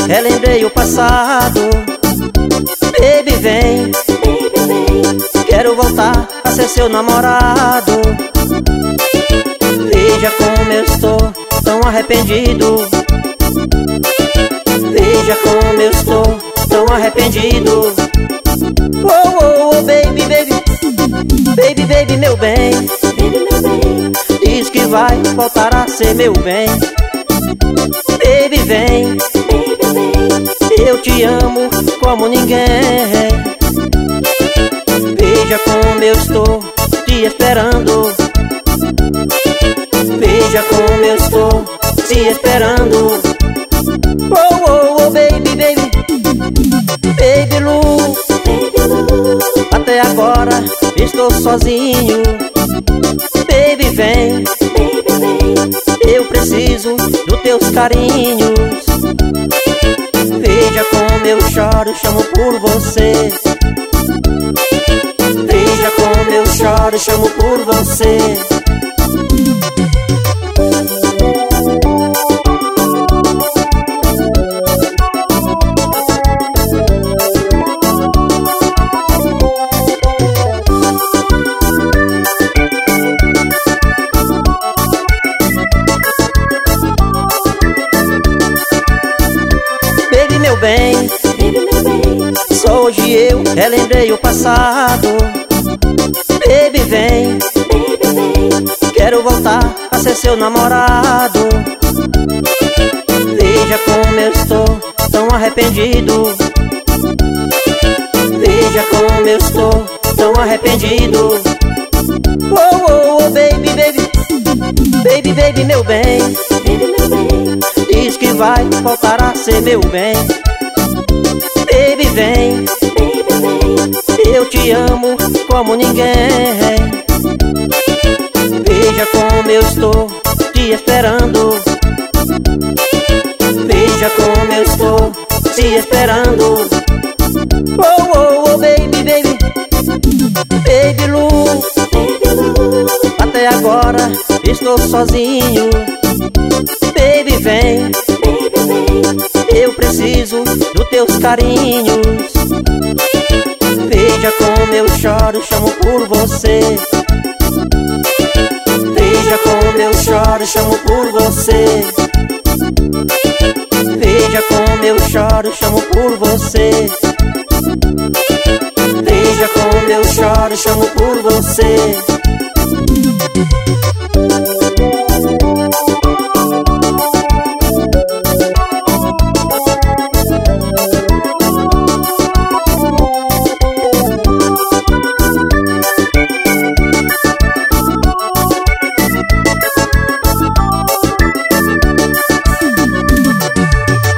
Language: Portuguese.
relembrei o passado. Baby, vem, quero voltar a ser seu namorado. Veja como eu estou tão arrependido. Veja como eu estou tão arrependido. Oh, oh, oh, baby, baby. Baby, baby, meu bem. Diz que vai voltar a ser meu bem. Baby, vem. Eu te amo como ninguém. Veja como eu estou te esperando. Veja como eu estou te esperando. Oh, oh, oh, baby, baby. Baby Lu, até agora estou sozinho. Baby, vem. Eu preciso dos teus carinhos. Veja como eu choro, chamo por você. Veja como eu choro, chamo por você. Baby, meu bem, só hoje eu relembrei o passado. Baby, vem, quero voltar a ser seu namorado. Veja como eu estou tão arrependido. Veja como eu estou tão arrependido. Oh, oh, oh, baby, baby. Baby, baby, meu bem. Diz que vai voltar a ser meu bem. Baby, vem. Eu te amo como ninguém. Veja como eu estou te esperando. Veja como eu estou te esperando. Oh, oh, oh, baby, baby. Baby Lu, até agora estou sozinho. Baby, vem. Eu preciso dos teus carinhos. Veja como eu choro, chamo por você. Veja como eu choro, chamo por você. Veja como eu choro, chamo por você. Veja como eu choro, chamo por você.